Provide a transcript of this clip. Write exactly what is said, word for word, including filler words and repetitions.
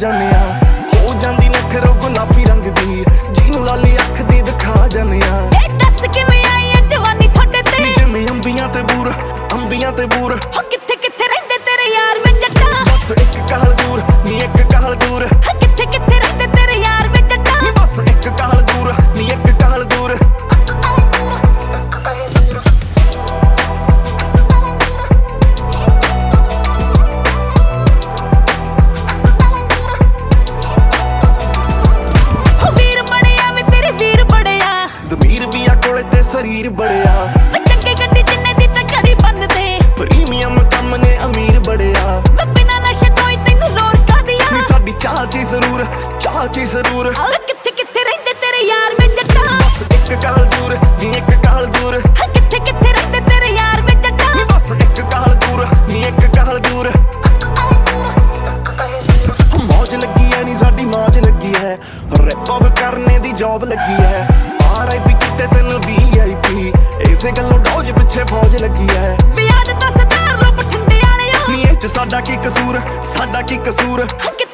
जाने हो जांदी नखरो गुलाबी रंग दी जीनू लाली अख दी दिखा जाने दस किवें आई है जवानी थोड़े ते जिवें अंबियां ते बूर अंबियां ते बूर हो किथे किथे रहिंदे तेरे यार वे जट्टा बस एक कहल दूर नी एक कहल दूर किथे किथे रहिंदे तेरे यार वे जट्टा बस एक कहल दूर नी एक कहल दूर ज़मीर भी आ कोले ते शरीर बड़िया चंगे गड्डी जिन्ने दी ते घड़ी बन दे प्रीमियम कम ने अमीर बड़िया बिना नशे कोई तैनू लोर का दिया नी साडी चाह ची जरूर चाह ची जरूर किथे किथे रहिंदे तेरे यार वे जट्टा बस एक कहल दूर नी एक कहल दूर किथे किथे रहिंदे तेरे यार वे जट्टा बस एक कहल दूर नी एक कहल दूर मौज लगी है नी साडी मौज लगी है रैप ऑफ करने दी जॉब लगी है आरआईपी किते तेन वीआईपी इसे गल्लों डॉज पिछे फौज लगी है वियाद तो सतार लो बठंडे वाले नी इच साडा की कसूर साडा की कसूर